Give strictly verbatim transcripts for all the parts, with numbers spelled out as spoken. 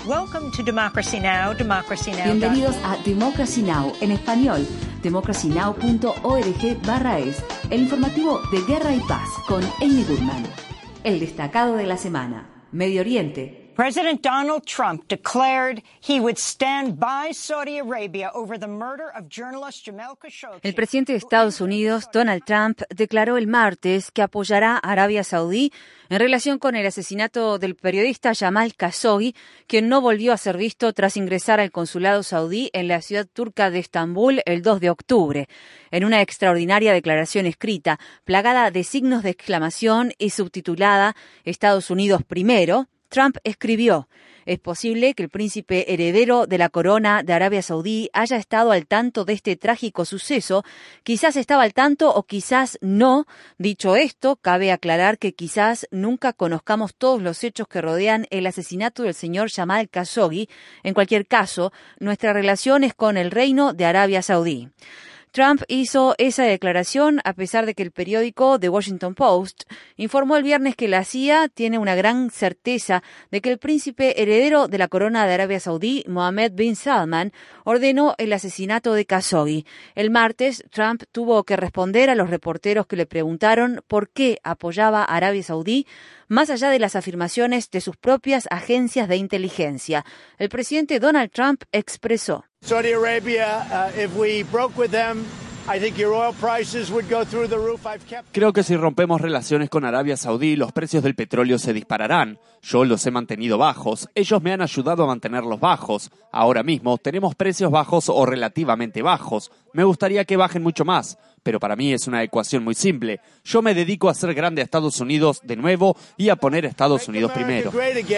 Welcome to Democracy Now!, Democracy Now. Bienvenidos a Democracy Now! En español, democracy now punto org barra es, el informativo de Guerra y Paz con Amy Goodman. El destacado de la semana, Medio Oriente. President Donald Trump declared he would stand by Saudi Arabia over the murder of journalist Jamal Khashoggi. El presidente de Estados Unidos, Donald Trump, declaró el martes que apoyará a Arabia Saudí en relación con el asesinato del periodista Jamal Khashoggi, quien no volvió a ser visto tras ingresar al consulado saudí en la ciudad turca de Estambul el dos de octubre. En una extraordinaria declaración escrita, plagada de signos de exclamación y subtitulada Estados Unidos primero, Trump escribió: es posible que el príncipe heredero de la corona de Arabia Saudí haya estado al tanto de este trágico suceso. Quizás estaba al tanto o quizás no. Dicho esto, cabe aclarar que quizás nunca conozcamos todos los hechos que rodean el asesinato del señor Jamal Khashoggi. En cualquier caso, nuestra relación es con el Reino de Arabia Saudí. Trump hizo esa declaración a pesar de que el periódico The Washington Post informó el viernes que la C I A tiene una gran certeza de que el príncipe heredero de la corona de Arabia Saudí, Mohammed bin Salman, ordenó el asesinato de Khashoggi. El martes, Trump tuvo que responder a los reporteros que le preguntaron por qué apoyaba a Arabia Saudí, más allá de las afirmaciones de sus propias agencias de inteligencia. El presidente Donald Trump expresó: Saudi Arabia, uh, if we broke with them, I think your oil prices would go through the roof. I've kept... Creo que si rompemos relaciones con Arabia Saudí, los precios del petróleo se dispararán. Yo los he mantenido bajos. Ellos me han ayudado a mantenerlos bajos. Ahora mismo tenemos precios bajos o relativamente bajos. Me gustaría que bajen mucho más. Pero para mí es una ecuación muy simple. Yo me dedico a hacer grande a Estados Unidos de nuevo y a poner a Estados Unidos primero.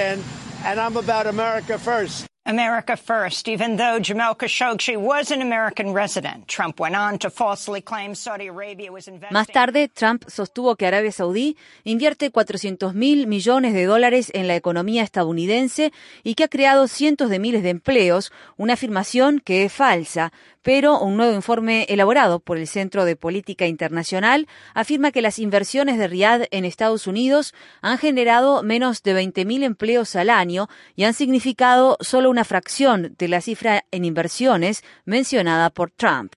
America first, even though Jamal Khashoggi was an American resident. Trump went on to falsely claim Saudi Arabia was investing. Más tarde, Trump sostuvo que Arabia Saudí invierte cuatrocientos mil millones de dólares en la economía estadounidense y que ha creado cientos de miles de empleos, una afirmación que es falsa. Pero un nuevo informe elaborado por el Centro de Política Internacional afirma que las inversiones de Riad en Estados Unidos han generado menos de veinte mil empleos al año y han significado solo una fracción de la cifra en inversiones mencionada por Trump.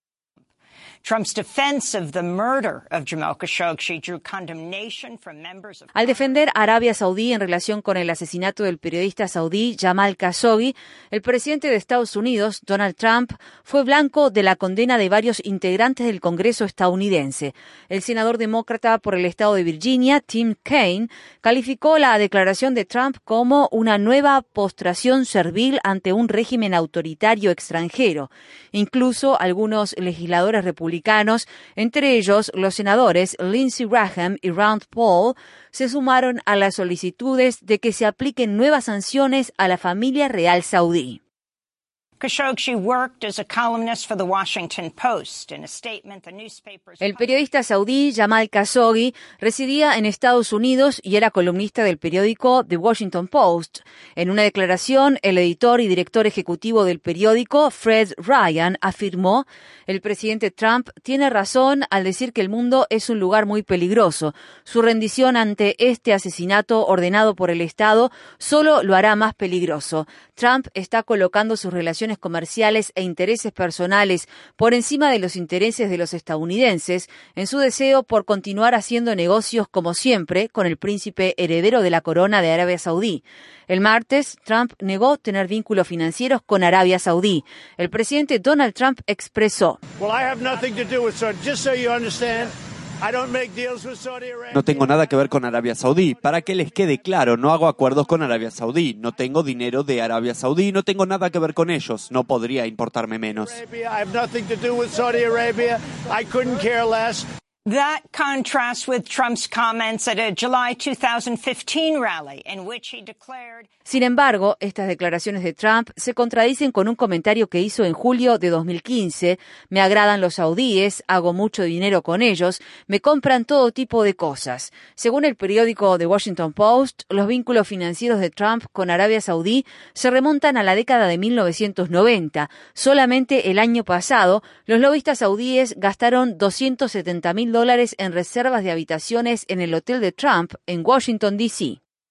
Trump's defense of the murder of Jamal Khashoggi drew condemnation from members of... Al defender a Arabia Saudí en relación con el asesinato del periodista saudí Jamal Khashoggi, el presidente de Estados Unidos, Donald Trump, fue blanco de la condena de varios integrantes del Congreso estadounidense. El senador demócrata por el estado de Virginia, Tim Kaine, calificó la declaración de Trump como una nueva postración servil ante un régimen autoritario extranjero. Incluso algunos legisladores republicanos, entre ellos los senadores Lindsey Graham y Rand Paul, se sumaron a las solicitudes de que se apliquen nuevas sanciones a la familia real saudí. Khashoggi worked as a columnist for the Washington Post. In a statement, the newspaper's... El periodista saudí Jamal Khashoggi residía en Estados Unidos y era columnista del periódico The Washington Post. En una declaración, el editor y director ejecutivo del periódico, Fred Ryan, afirmó: el presidente Trump tiene razón al decir que el mundo es un lugar muy peligroso. Su rendición ante este asesinato ordenado por el Estado solo lo hará más peligroso. Trump está colocando sus relaciones comerciales e intereses personales por encima de los intereses de los estadounidenses en su deseo por continuar haciendo negocios como siempre con el príncipe heredero de la corona de Arabia Saudí. El martes, Trump negó tener vínculos financieros con Arabia Saudí. El presidente Donald Trump expresó: Well, I have nothing to do with Saudi. Just so you understand, no tengo nada que ver con Arabia Saudí. Para que les quede claro, no hago acuerdos con Arabia Saudí. No tengo dinero de Arabia Saudí. No tengo nada que ver con ellos. No podría importarme menos. That contrasts with Trump's comments at a July two thousand fifteen rally in which he declared... Sin embargo, estas declaraciones de Trump se contradicen con un comentario que hizo en julio de dos mil quince. Me agradan los saudíes, hago mucho dinero con ellos, me compran todo tipo de cosas. Según el periódico The Washington Post, los vínculos financieros de Trump con Arabia Saudí se remontan a la década de mil novecientos noventa. Solamente el año pasado, los lobistas saudíes gastaron doscientos setenta mil dólares en reservas de habitaciones en el hotel de Trump en Washington, D C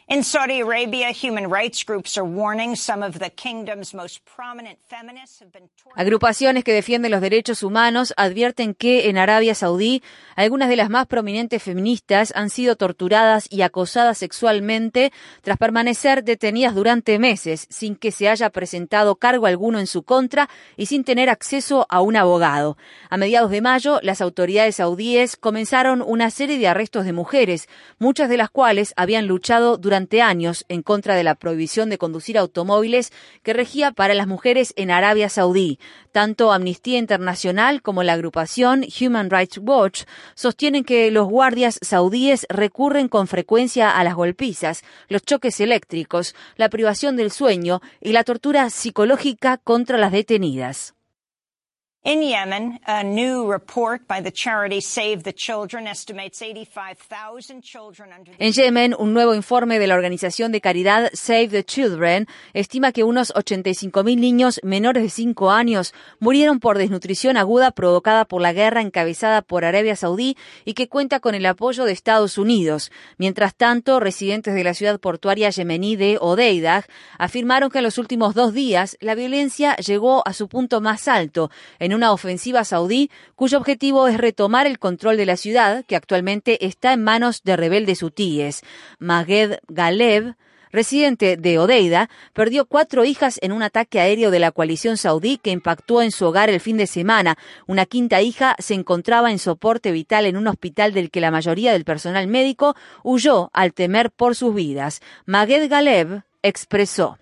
In Saudi Arabia, human rights groups are warning some of the kingdom's most prominent feminists have been tortured. Agrupaciones que defienden los derechos humanos advierten que en Arabia Saudí algunas de las más prominentes feministas han sido torturadas y acosadas sexualmente tras permanecer detenidas durante meses sin que se haya presentado cargo alguno en su contra y sin tener acceso a un abogado. A mediados de mayo, las autoridades saudíes comenzaron una serie de arrestos de mujeres, muchas de las cuales habían luchado durante Durante años en contra de la prohibición de conducir automóviles que regía para las mujeres en Arabia Saudí. Tanto Amnistía Internacional como la agrupación Human Rights Watch sostienen que los guardias saudíes recurren con frecuencia a las golpizas, los choques eléctricos, la privación del sueño y la tortura psicológica contra las detenidas. In Yemen, a new report by the charity Save the Children estimates eighty-five thousand children under the... En Yemen, un nuevo informe de la organización de caridad Save the Children estima que unos ochenta y cinco mil niños menores de cinco años murieron por desnutrición aguda provocada por la guerra encabezada por Arabia Saudí y que cuenta con el apoyo de Estados Unidos. Mientras tanto, residentes de la ciudad portuaria yemení de Hodeidah afirmaron que en los últimos dos días la violencia llegó a su punto más alto en una ofensiva saudí cuyo objetivo es retomar el control de la ciudad, que actualmente está en manos de rebeldes hutíes. Maged Ghaleb, residente de Hodeidah, perdió cuatro hijas en un ataque aéreo de la coalición saudí que impactó en su hogar el fin de semana. Una quinta hija se encontraba en soporte vital en un hospital del que la mayoría del personal médico huyó al temer por sus vidas. Maged Ghaleb expresó: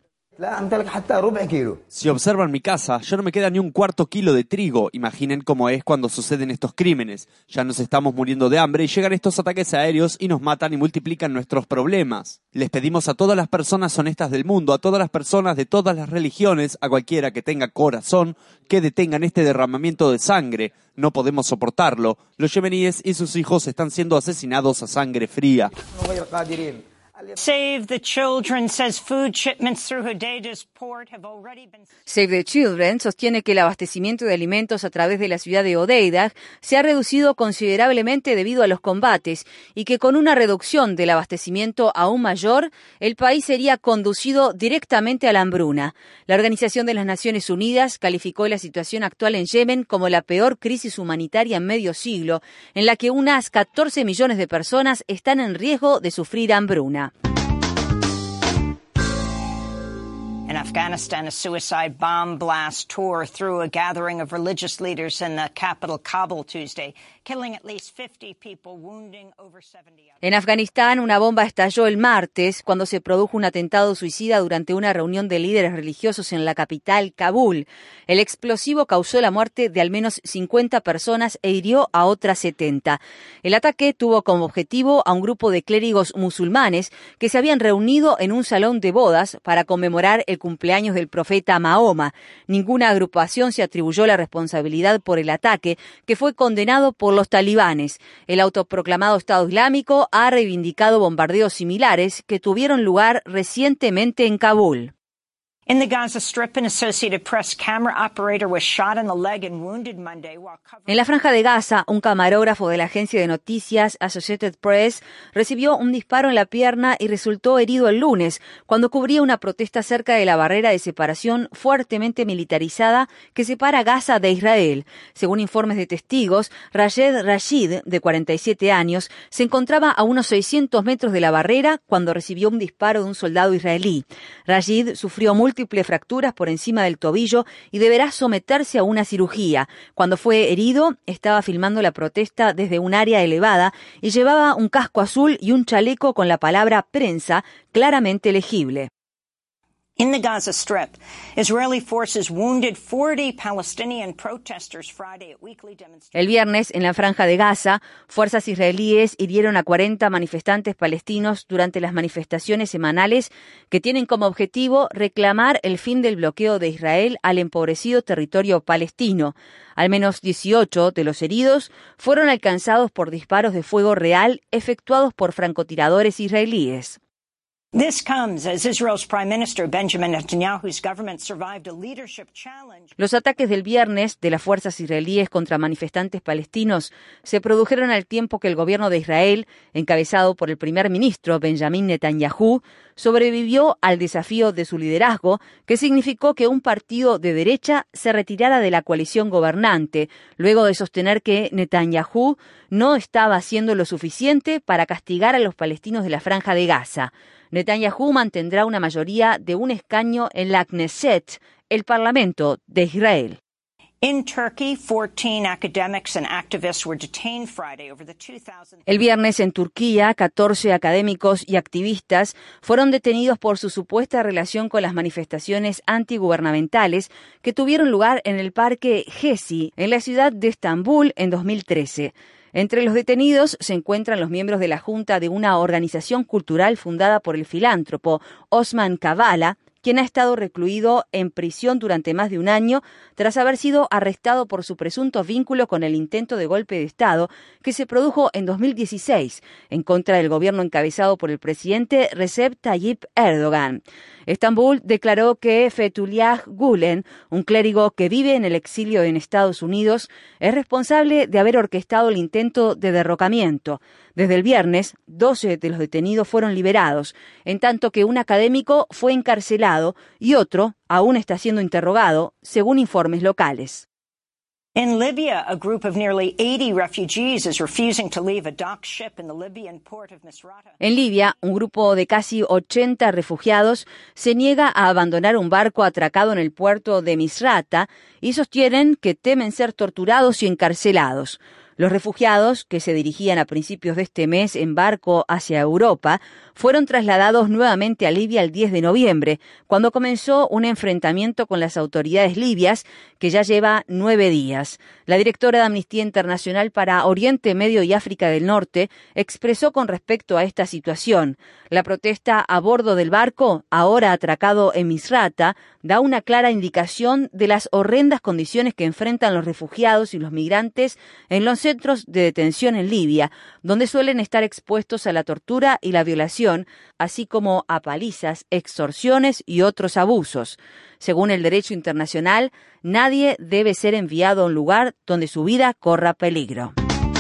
Si observan mi casa, ya no me queda ni un cuarto kilo de trigo. Imaginen cómo es cuando suceden estos crímenes. Ya nos estamos muriendo de hambre y llegan estos ataques aéreos y nos matan y multiplican nuestros problemas. Les pedimos a todas las personas honestas del mundo, a todas las personas de todas las religiones, a cualquiera que tenga corazón, que detengan este derramamiento de sangre. No podemos soportarlo. Los yemeníes y sus hijos están siendo asesinados a sangre fría. Save the Children says food shipments through Hodeidah's port have already been... Save the Children sostiene que el abastecimiento de alimentos a través de la ciudad de Hodeidah se ha reducido considerablemente debido a los combates y que con una reducción del abastecimiento aún mayor, el país sería conducido directamente a la hambruna. La Organización de las Naciones Unidas calificó la situación actual en Yemen como la peor crisis humanitaria en medio siglo, en la que unas catorce millones de personas están en riesgo de sufrir hambruna. In Afghanistan, a suicide bomb blast tore through a gathering of religious leaders in the capital Kabul Tuesday, killing at least fifty people, wounding over seventy others. En Afganistán, una bomba estalló el martes cuando se produjo un atentado suicida durante una reunión de líderes religiosos en la capital, Kabul. El explosivo causó la muerte de al menos cincuenta personas e hirió a otras setenta. El ataque tuvo como objetivo a un grupo de clérigos musulmanes que se habían reunido en un salón de bodas para conmemorar el cumpleaños del profeta Mahoma. Ninguna agrupación se atribuyó la responsabilidad por el ataque, que fue condenado por los talibanes. El autoproclamado Estado Islámico ha reivindicado bombardeos similares que tuvieron lugar recientemente en Kabul. In the Gaza Strip, an Associated Press camera operator was shot in the leg and wounded Monday while covering... En la Franja de Gaza, un camarógrafo de la agencia de noticias Associated Press recibió un disparo en la pierna y resultó herido el lunes cuando cubría una protesta cerca de la barrera de separación fuertemente militarizada que separa Gaza de Israel. Según informes de testigos, Rayed Rashid, de cuarenta y siete años, se encontraba a unos seiscientos metros de la barrera cuando recibió un disparo de un soldado israelí. Rashid sufrió múltiples múltiples fracturas por encima del tobillo y deberá someterse a una cirugía. Cuando fue herido, estaba filmando la protesta desde un área elevada y llevaba un casco azul y un chaleco con la palabra prensa claramente legible. In the Gaza Strip, Israeli forces wounded forty Palestinian protesters Friday at weekly demonstrations. El viernes, en la Franja de Gaza, fuerzas israelíes hirieron a cuarenta manifestantes palestinos durante las manifestaciones semanales que tienen como objetivo reclamar el fin del bloqueo de Israel al empobrecido territorio palestino. Al menos dieciocho de los heridos fueron alcanzados por disparos de fuego real efectuados por francotiradores israelíes. Los ataques del viernes de las fuerzas israelíes contra manifestantes palestinos se produjeron al tiempo que el gobierno de Israel, encabezado por el primer ministro Benjamin Netanyahu, sobrevivió al desafío de su liderazgo, que significó que un partido de derecha se retirara de la coalición gobernante, luego de sostener que Netanyahu no estaba haciendo lo suficiente para castigar a los palestinos de la Franja de Gaza. Netanyahu mantendrá una mayoría de un escaño en la Knesset, el Parlamento de Israel. El viernes en Turquía, catorce académicos y activistas fueron detenidos por su supuesta relación con las manifestaciones antigubernamentales que tuvieron lugar en el Parque Gezi, en la ciudad de Estambul, en dos mil trece. Entre los detenidos se encuentran los miembros de la junta de una organización cultural fundada por el filántropo Osman Kavala, quien ha estado recluido en prisión durante más de un año tras haber sido arrestado por su presunto vínculo con el intento de golpe de Estado que se produjo en dos mil dieciséis en contra del gobierno encabezado por el presidente Recep Tayyip Erdogan. Estambul declaró que Fethullah Gülen, un clérigo que vive en el exilio en Estados Unidos, es responsable de haber orquestado el intento de derrocamiento. Desde el viernes, doce de los detenidos fueron liberados, en tanto que un académico fue encarcelado y otro aún está siendo interrogado, según informes locales. In Libya, a group of nearly eighty refugees is refusing to leave a docked ship in the Libyan port of Misrata. En Libia, un grupo de casi ochenta refugiados se niega a abandonar un barco atracado en el puerto de Misrata y sostienen que temen ser torturados y encarcelados. Los refugiados, que se dirigían a principios de este mes en barco hacia Europa, fueron trasladados nuevamente a Libia el diez de noviembre, cuando comenzó un enfrentamiento con las autoridades libias que ya lleva nueve días. La directora de Amnistía Internacional para Oriente Medio y África del Norte expresó con respecto a esta situación: la protesta a bordo del barco, ahora atracado en Misrata, da una clara indicación de las horrendas condiciones que enfrentan los refugiados y los migrantes en los centros de detención en Libia, donde suelen estar expuestos a la tortura y la violación, así como a palizas, extorsiones y otros abusos. Según el derecho internacional, nadie debe ser enviado a un lugar donde su vida corra peligro.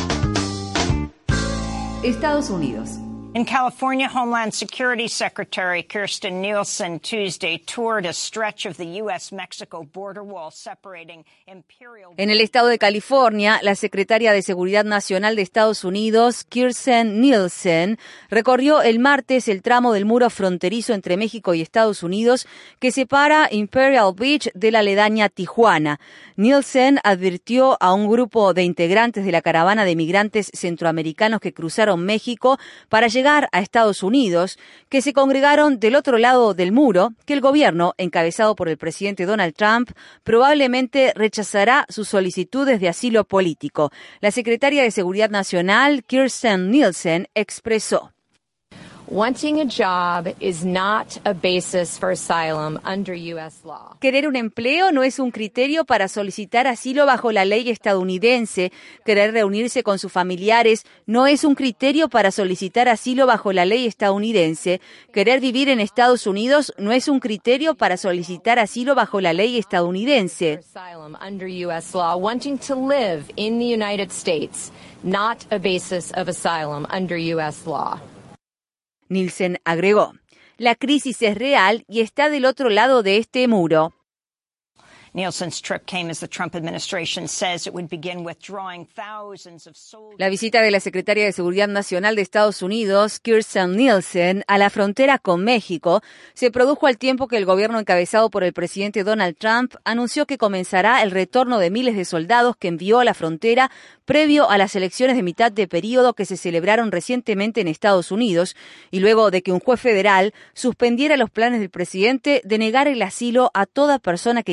Estados Unidos. In California, Homeland Security Secretary Kirstjen Nielsen Tuesday toured a stretch of the U S Mexico border wall separating Imperial. En el estado de California, la secretaria de Seguridad Nacional de Estados Unidos, Kirstjen Nielsen, recorrió el martes el tramo del muro fronterizo entre México y Estados Unidos que separa Imperial Beach de la aledaña Tijuana. Nielsen advirtió a un grupo de integrantes de la caravana de migrantes centroamericanos que cruzaron México para llegar a Estados Unidos, que se congregaron del otro lado del muro, que el gobierno, encabezado por el presidente Donald Trump, probablemente rechazará sus solicitudes de asilo político. La secretaria de Seguridad Nacional, Kirstjen Nielsen, expresó: Wanting a job is not a basis for asylum under U S law. Querer un empleo no es un criterio para solicitar asilo bajo la ley estadounidense. Querer reunirse con sus familiares no es un criterio para solicitar asilo bajo la ley estadounidense. Querer vivir en Estados Unidos no es un criterio para solicitar asilo bajo la ley estadounidense. Asylum under U S law. Wanting to live in the United States, not a basis of asylum under U S law. Nielsen agregó: la crisis es real y está del otro lado de este muro. Nielsen's trip came as the Trump administration says it would begin withdrawing thousands of soldiers. La visita de la secretaria de Seguridad Nacional de Estados Unidos, Kirstjen Nielsen, a la frontera con México se produjo al tiempo que el gobierno encabezado por el presidente Donald Trump anunció que comenzará el retorno de miles de soldados que envió a la frontera previo a las elecciones de mitad de período que se celebraron recientemente en Estados Unidos y luego de que un juez federal suspendiera los planes del presidente de negar el asilo a toda persona que ingrese a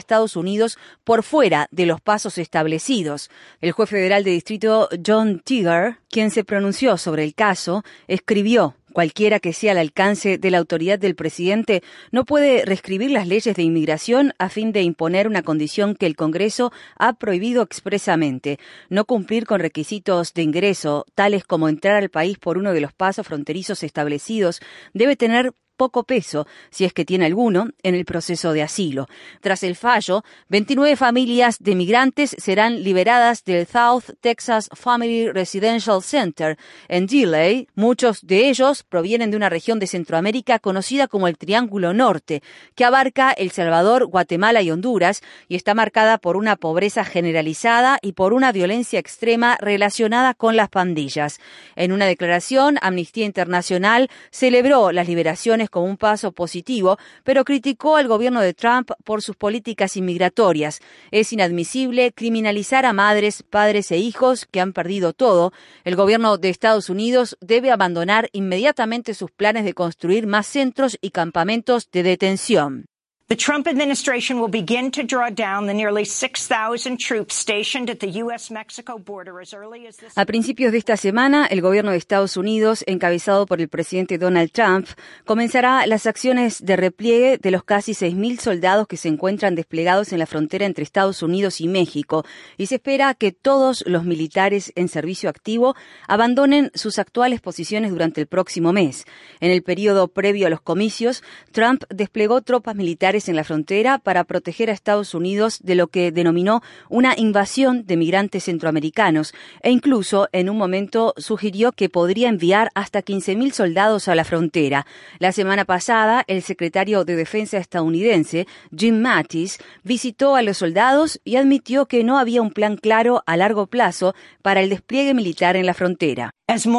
Estados Unidos por fuera de los pasos establecidos. El juez federal de distrito John Tigar, quien se pronunció sobre el caso, escribió: cualquiera que sea el alcance de la autoridad del presidente no puede reescribir las leyes de inmigración a fin de imponer una condición que el Congreso ha prohibido expresamente. No cumplir con requisitos de ingreso, tales como entrar al país por uno de los pasos fronterizos establecidos, debe tener poco peso, si es que tiene alguno, en el proceso de asilo. Tras el fallo, veintinueve familias de migrantes serán liberadas del South Texas Family Residential Center en Delay. Muchos de ellos provienen de una región de Centroamérica conocida como el Triángulo Norte, que abarca El Salvador, Guatemala y Honduras, y está marcada por una pobreza generalizada y por una violencia extrema relacionada con las pandillas. En una declaración, Amnistía Internacional celebró las liberaciones como un paso positivo, pero criticó al gobierno de Trump por sus políticas inmigratorias. Es inadmisible criminalizar a madres, padres e hijos que han perdido todo. El gobierno de Estados Unidos debe abandonar inmediatamente sus planes de construir más centros y campamentos de detención. The Trump administration will begin to draw down the nearly six thousand troops stationed at the U S Mexico border as early as this. A principios de esta semana, el gobierno de Estados Unidos, encabezado por el presidente Donald Trump, comenzará las acciones de repliegue de los casi seis mil soldados que se encuentran desplegados en la frontera entre Estados Unidos y México, y se espera que todos los militares en servicio activo abandonen sus actuales posiciones durante el próximo mes. En el periodo previo a los comicios, Trump desplegó tropas militares en la frontera para proteger a Estados Unidos de lo que denominó una invasión de migrantes centroamericanos, e incluso en un momento sugirió que podría enviar hasta quince mil soldados a la frontera. La semana pasada, el secretario de Defensa estadounidense, Jim Mattis, visitó a los soldados y admitió que no había un plan claro a largo plazo para el despliegue militar en la frontera.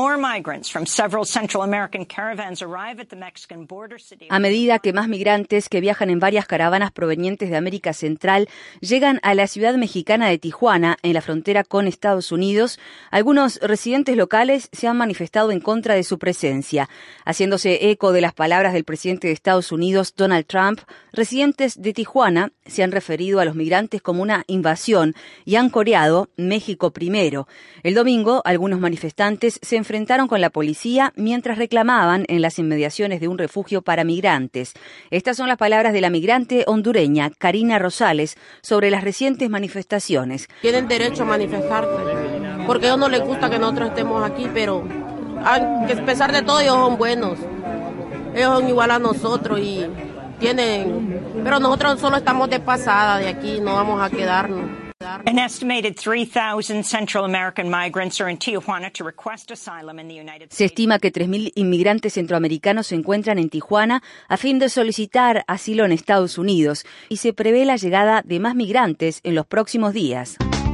A medida que más migrantes que viajan en varias caravanas provenientes de América Central llegan a la ciudad mexicana de Tijuana, en la frontera con Estados Unidos, algunos residentes locales se han manifestado en contra de su presencia. Haciéndose eco de las palabras del presidente de Estados Unidos, Donald Trump, residentes de Tijuana se han referido a los migrantes como una invasión y han coreado México primero. El domingo, algunos manifestantes se enfrentaron con la policía mientras reclamaban en las inmediaciones de un refugio para migrantes. Estas son las palabras de la migrante hondureña Karina Rosales sobre las recientes manifestaciones. Tienen derecho a manifestarse, porque a ellos no les gusta que nosotros estemos aquí, pero a pesar de todo ellos son buenos. Ellos son igual a nosotros y tienen, pero nosotros solo estamos de pasada de aquí, no vamos a quedarnos. An estimated three thousand Central American migrants are in Tijuana to request asylum in the United States. Se estima que tres mil inmigrantes centroamericanos se encuentran en Tijuana a fin de solicitar asilo en Estados Unidos, y se prevé la llegada de más migrantes en los próximos días.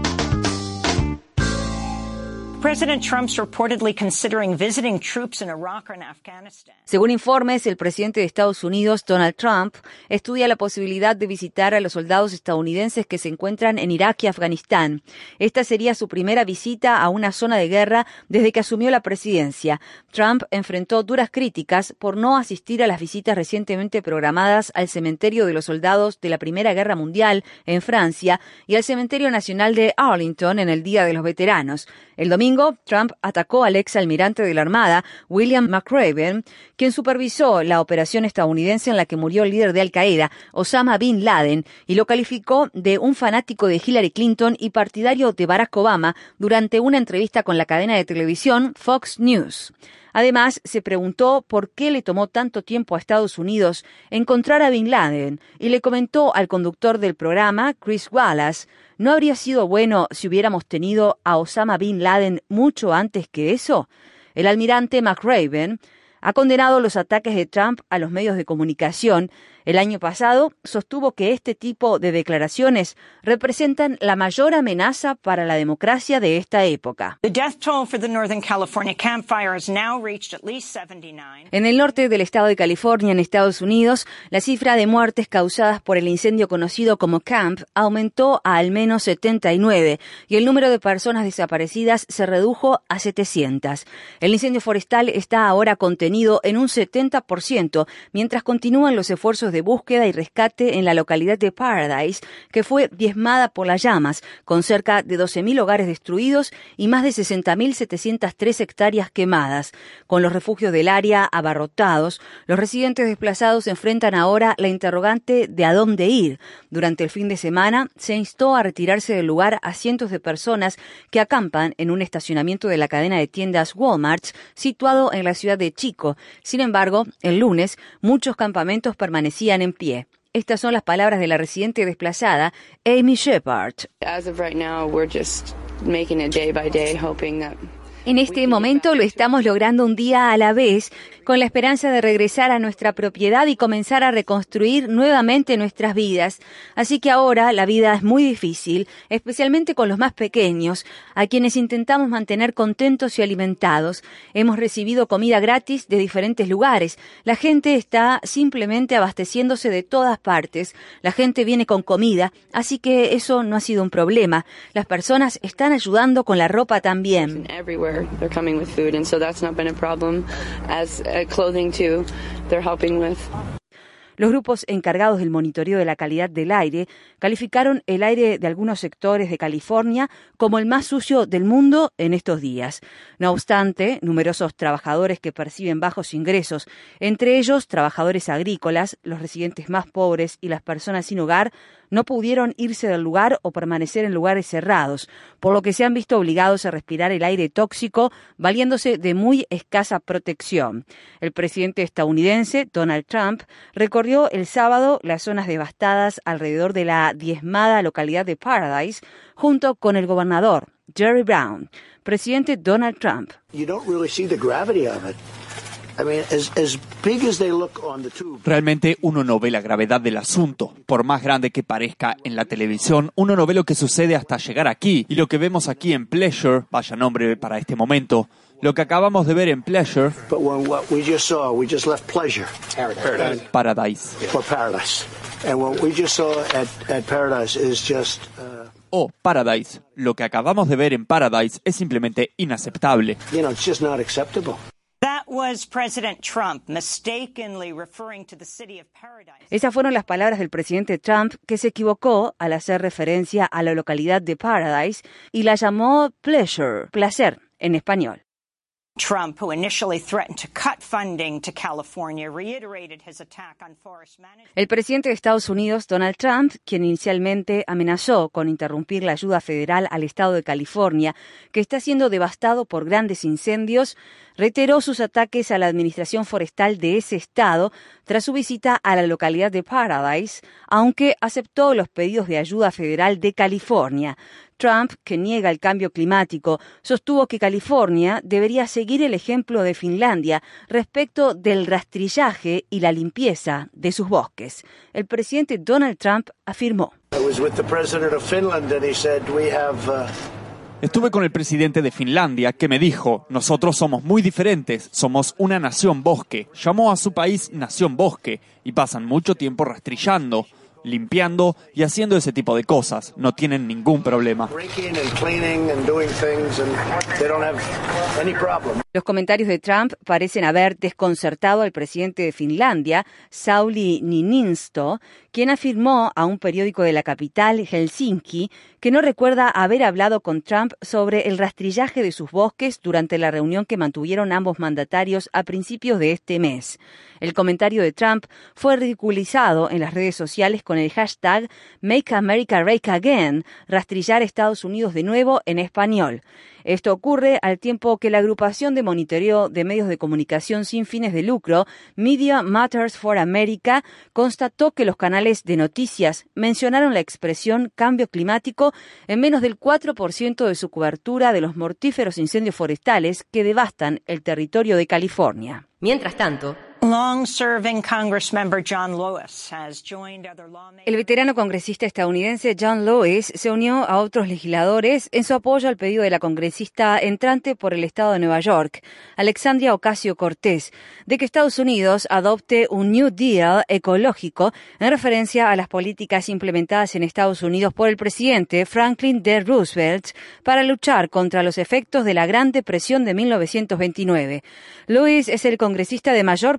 President Trump's reportedly considering visiting troops in Iraq and Afghanistan. Según informes, el presidente de Estados Unidos, Donald Trump, estudia la posibilidad de visitar a los soldados estadounidenses que se encuentran en Irak y Afganistán. Esta sería su primera visita a una zona de guerra desde que asumió la presidencia. Trump enfrentó duras críticas por no asistir a las visitas recientemente programadas al cementerio de los soldados de la Primera Guerra Mundial en Francia y al cementerio nacional de Arlington en el Día de los Veteranos. El domingo, Trump atacó al ex almirante de la Armada, William McRaven, quien supervisó la operación estadounidense en la que murió el líder de Al-Qaeda, Osama Bin Laden, y lo calificó de un fanático de Hillary Clinton y partidario de Barack Obama durante una entrevista con la cadena de televisión Fox News. Además, se preguntó por qué le tomó tanto tiempo a Estados Unidos encontrar a Bin Laden y le comentó al conductor del programa, Chris Wallace, ¿no habría sido bueno si hubiéramos tenido a Osama Bin Laden mucho antes que eso? El almirante McRaven ha condenado los ataques de Trump a los medios de comunicación. El año pasado sostuvo que este tipo de declaraciones representan la mayor amenaza para la democracia de esta época. En el norte del estado de California, en Estados Unidos, la cifra de muertes causadas por el incendio conocido como Camp aumentó a al menos setenta y nueve y el número de personas desaparecidas se redujo a setecientas. El incendio forestal está ahora contenido en un setenta por ciento, mientras continúan los esfuerzos de de búsqueda y rescate en la localidad de Paradise, que fue diezmada por las llamas, con cerca de doce mil hogares destruidos y más de sesenta mil setecientas tres hectáreas quemadas. Con los refugios del área abarrotados, los residentes desplazados enfrentan ahora la interrogante de a dónde ir. Durante el fin de semana se instó a retirarse del lugar a cientos de personas que acampan en un estacionamiento de la cadena de tiendas Walmart situado en la ciudad de Chico. Sin embargo, el lunes muchos campamentos permanecían en pie. Estas son las palabras de la residente desplazada, Amy Shepard. As of right now, we're just making it day by day, hoping that En este momento lo estamos logrando un día a la vez, con la esperanza de regresar a nuestra propiedad y comenzar a reconstruir nuevamente nuestras vidas. Así que ahora la vida es muy difícil, especialmente con los más pequeños, a quienes intentamos mantener contentos y alimentados. Hemos recibido comida gratis de diferentes lugares. La gente está simplemente abasteciéndose de todas partes. La gente viene con comida, así que eso no ha sido un problema. Las personas están ayudando con la ropa también. they're coming with food, and so that's not been a problem. As uh, clothing too, they're helping with. Los grupos encargados del monitoreo de la calidad del aire calificaron el aire de algunos sectores de California como el más sucio del mundo en estos días. No obstante, numerosos trabajadores que perciben bajos ingresos, entre ellos trabajadores agrícolas, los residentes más pobres y las personas sin hogar, no pudieron irse del lugar o permanecer en lugares cerrados, por lo que se han visto obligados a respirar el aire tóxico, valiéndose de muy escasa protección. El presidente estadounidense, Donald Trump, recorrió el sábado las zonas devastadas alrededor de la diezmada localidad de Paradise, junto con el gobernador, Jerry Brown. Presidente Donald Trump. You don't really see the gravity of it. I mean, as, as big as they look on the tube. Realmente uno no ve la gravedad del asunto. Por más grande que parezca en la televisión, uno no ve lo que sucede hasta llegar aquí. Y lo que vemos aquí en Pleasure, vaya nombre para este momento, lo que acabamos de ver en Pleasure, But when what we just saw, we just left Pleasure. Paradise. Paradise. For Paradise. And what we just saw at, at Paradise is just... Uh, Oh, Paradise. Lo que acabamos de ver en Paradise es simplemente inaceptable. you know, it's just not acceptable. That was President Trump mistakenly referring to the city of Paradise. Esas fueron las palabras del presidente Trump, que se equivocó al hacer referencia a la localidad de Paradise y la llamó Pleasure, placer en español. Trump, who initially threatened to cut funding to California, reiterated his attack on forest management. El presidente de Estados Unidos, Donald Trump, quien inicialmente amenazó con interrumpir la ayuda federal al estado de California, que está siendo devastado por grandes incendios, reiteró sus ataques a la administración forestal de ese estado tras su visita a la localidad de Paradise, aunque aceptó los pedidos de ayuda federal de California. Trump, que niega el cambio climático, sostuvo que California debería seguir el ejemplo de Finlandia respecto del rastrillaje y la limpieza de sus bosques. El presidente Donald Trump afirmó: I was with the president of Finland and he said we have... Uh, Estuve con el presidente de Finlandia que me dijo, nosotros somos muy diferentes, somos una nación bosque. Llamó a su país nación bosque y pasan mucho tiempo rastrillando, limpiando y haciendo ese tipo de cosas. No tienen ningún problema. raking and cleaning and doing things and they don't have any problem. Los comentarios de Trump parecen haber desconcertado al presidente de Finlandia, Sauli Niinisto, quien afirmó a un periódico de la capital, Helsinki, que no recuerda haber hablado con Trump sobre el rastrillaje de sus bosques durante la reunión que mantuvieron ambos mandatarios a principios de este mes. El comentario de Trump fue ridiculizado en las redes sociales con el hashtag Make America Rake Again, rastrillar Estados Unidos de nuevo en español. Esto ocurre al tiempo que la agrupación de monitoreo de medios de comunicación sin fines de lucro, Media Matters for America, constató que los canales de noticias mencionaron la expresión cambio climático en menos del cuatro por ciento de su cobertura de los mortíferos incendios forestales que devastan el territorio de California. Mientras tanto, Long-serving Congressmember John Lewis has joined other lawmakers. El veterano congresista estadounidense John Lewis se unió a otros legisladores en su apoyo al pedido de la congresista entrante por el estado de Nueva York, Alexandria Ocasio-Cortez, de que Estados Unidos adopte un New Deal ecológico en referencia a las políticas implementadas en Estados Unidos por el presidente Franklin D. Roosevelt para luchar contra los efectos de la Gran Depresión de mil novecientos veintinueve. Lewis es el congresista de mayor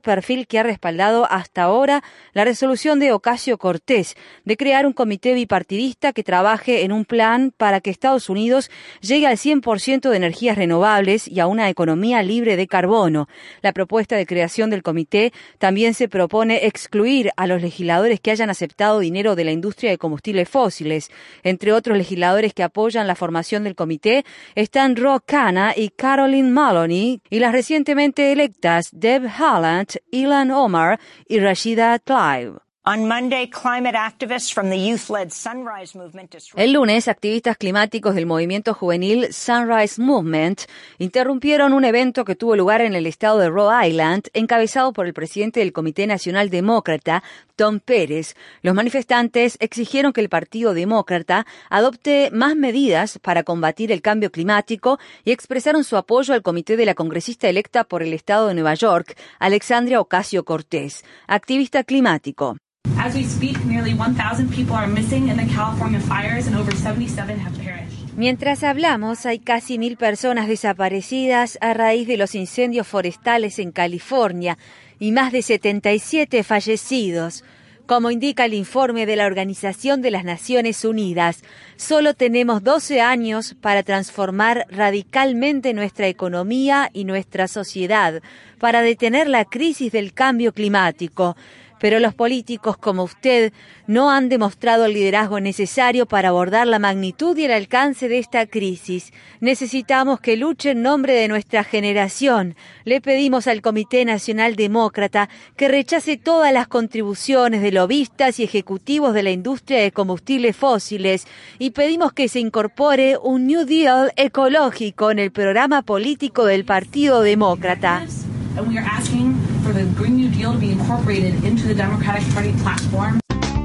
perfil que ha respaldado hasta ahora la resolución de Ocasio-Cortez de crear un comité bipartidista que trabaje en un plan para que Estados Unidos llegue al cien por ciento de energías renovables y a una economía libre de carbono. La propuesta de creación del comité también se propone excluir a los legisladores que hayan aceptado dinero de la industria de combustibles fósiles. Entre otros legisladores que apoyan la formación del comité están Ro Khanna y Caroline Maloney y las recientemente electas Deb Haaland, Ilhan Omar y Rashida Tlaib. On Monday, climate activists from the youth-led Sunrise Movement disrupted... El lunes, activistas climáticos del movimiento juvenil Sunrise Movement interrumpieron un evento que tuvo lugar en el estado de Rhode Island, encabezado por el presidente del Comité Nacional Demócrata, Tom Pérez. Los manifestantes exigieron que el Partido Demócrata adopte más medidas para combatir el cambio climático y expresaron su apoyo al comité de la congresista electa por el estado de Nueva York, Alexandria Ocasio-Cortez, activista climático. As we speak, nearly one thousand people are missing in the California fires and over seventy-seven have perished. Mientras hablamos, hay casi mil personas desaparecidas a raíz de los incendios forestales en California y más de setenta y siete fallecidos. Como indica el informe de la Organización de las Naciones Unidas, solo tenemos doce años para transformar radicalmente nuestra economía y nuestra sociedad, para detener la crisis del cambio climático. Pero los políticos como usted no han demostrado el liderazgo necesario para abordar la magnitud y el alcance de esta crisis. Necesitamos que luche en nombre de nuestra generación. Le pedimos al Comité Nacional Demócrata que rechace todas las contribuciones de lobistas y ejecutivos de la industria de combustibles fósiles y pedimos que se incorpore un New Deal ecológico en el programa político del Partido Demócrata. And we are asking for the Green New Deal to be incorporated into the Democratic Party platform.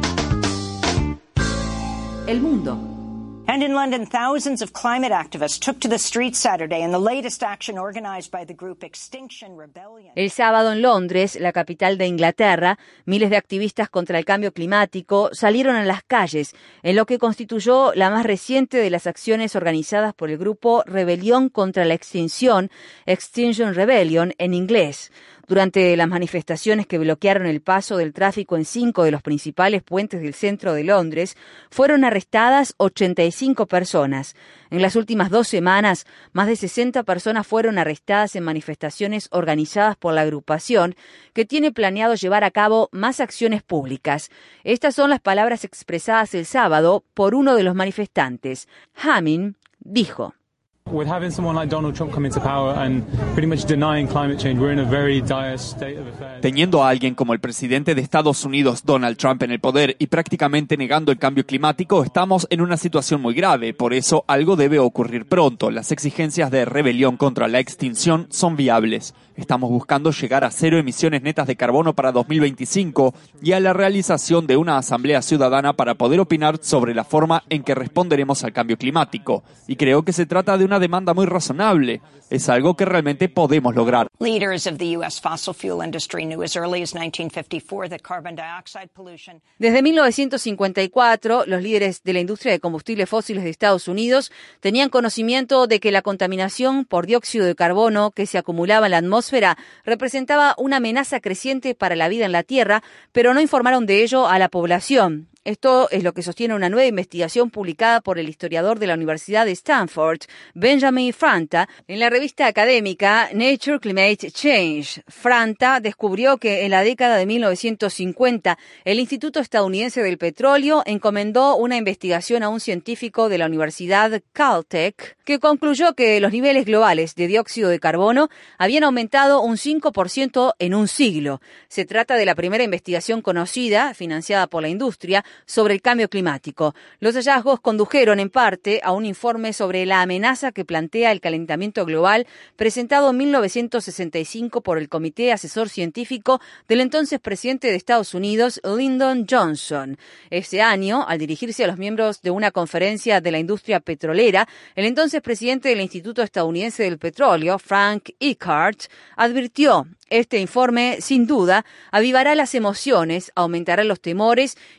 El mundo. And in London, thousands of climate activists took to the streets Saturday in the latest action organized by the group Extinction Rebellion. El sábado en Londres, la capital de Inglaterra, miles de activistas contra el cambio climático salieron a las calles, en lo que constituyó la más reciente de las acciones organizadas por el grupo Rebelión contra la Extinción, Extinction Rebellion en inglés. Durante las manifestaciones que bloquearon el paso del tráfico en cinco de los principales puentes del centro de Londres, fueron arrestadas ochenta y cinco personas. En las últimas dos semanas, más de sesenta personas fueron arrestadas en manifestaciones organizadas por la agrupación, que tiene planeado llevar a cabo más acciones públicas. Estas son las palabras expresadas el sábado por uno de los manifestantes. Hamin dijo: With having someone like Donald Trump come into power and pretty much denying climate change, we're in a very dire state of affairs. Teniendo a alguien como el presidente de Estados Unidos, Donald Trump, en el poder y prácticamente negando el cambio climático, estamos en una situación muy grave. Por eso, algo debe ocurrir pronto. Las exigencias de rebelión contra la extinción son viables. Estamos buscando llegar a cero emisiones netas de carbono para dos mil veinticinco y a la realización de una asamblea ciudadana para poder opinar sobre la forma en que responderemos al cambio climático. Y creo que se trata de una demanda muy razonable. Es algo que realmente podemos lograr. Leaders of the U S fossil fuel industry knew as early as nineteen fifty-four that carbon dioxide pollution. Desde mil novecientos cincuenta y cuatro, los líderes de la industria de combustibles fósiles de Estados Unidos tenían conocimiento de que la contaminación por dióxido de carbono que se acumulaba en la atmósfera representaba una amenaza creciente para la vida en la Tierra, pero no informaron de ello a la población. Esto es lo que sostiene una nueva investigación publicada por el historiador de la Universidad de Stanford, Benjamin Franta, en la revista académica Nature Climate Change. Franta descubrió que en la década de mil novecientos cincuenta, el Instituto Estadounidense del Petróleo encomendó una investigación a un científico de la Universidad Caltech que concluyó que los niveles globales de dióxido de carbono habían aumentado un cinco por ciento en un siglo. Se trata de la primera investigación conocida, financiada por la industria, sobre el cambio climático. Los hallazgos condujeron en parte a un informe sobre la amenaza que plantea el calentamiento global presentado en mil novecientos sesenta y cinco por el Comité Asesor Científico del entonces presidente de Estados Unidos, Lyndon Johnson. Ese año, al dirigirse a los miembros de una conferencia de la industria petrolera, el entonces presidente del Instituto Estadounidense del Petróleo, Frank Eckhart, advirtió: este informe, sin duda, avivará las emociones, aumentará los temores y generará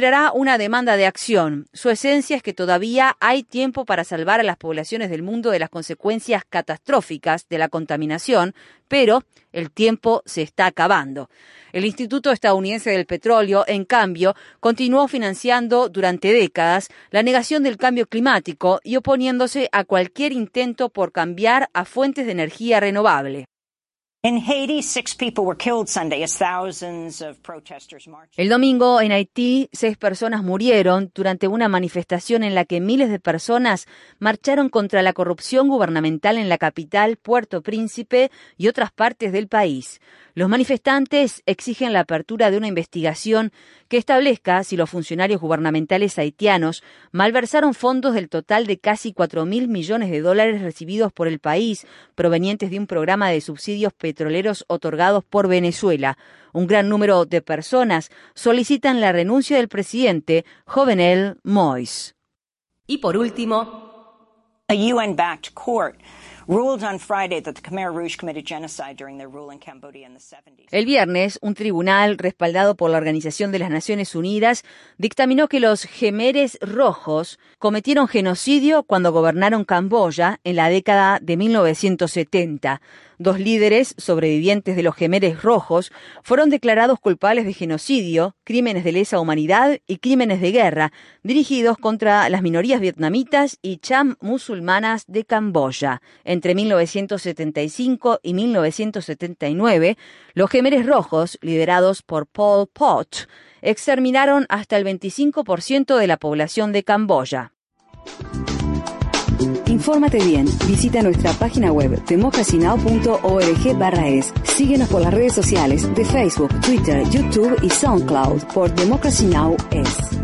considerará una demanda de acción. Su esencia es que todavía hay tiempo para salvar a las poblaciones del mundo de las consecuencias catastróficas de la contaminación, pero el tiempo se está acabando. El Instituto Estadounidense del Petróleo, en cambio, continuó financiando durante décadas la negación del cambio climático y oponiéndose a cualquier intento por cambiar a fuentes de energía renovable. El domingo, en Haití, seis personas murieron durante una manifestación en la que miles de personas marcharon contra la corrupción gubernamental en la capital, Puerto Príncipe, y otras partes del país. Los manifestantes exigen la apertura de una investigación que establezca si los funcionarios gubernamentales haitianos malversaron fondos del total de casi cuatro mil millones de dólares recibidos por el país, provenientes de un programa de subsidios petroleros otorgados por Venezuela. Un gran número de personas solicitan la renuncia del presidente Jovenel Moïse. Y por último, a U N-backed court ruled on Friday that the Khmer Rouge committed genocide during their rule in Cambodia in the seventies. El viernes, un tribunal respaldado por la Organización de las Naciones Unidas dictaminó que los Khmeres rojos cometieron genocidio cuando gobernaron Camboya en la década de mil novecientos setenta. Dos líderes sobrevivientes de los Khmeres rojos fueron declarados culpables de genocidio, crímenes de lesa humanidad y crímenes de guerra dirigidos contra las minorías vietnamitas y cham musulmanas de Camboya. Entre mil novecientos setenta y cinco y mil novecientos setenta y nueve, los Khmeres rojos, liderados por Pol Pot, exterminaron hasta el veinticinco por ciento de la población de Camboya. Infórmate bien. Visita nuestra página web democracy now punto org barra es. Síguenos por las redes sociales de Facebook, Twitter, YouTube y SoundCloud por Democracy Now! Es.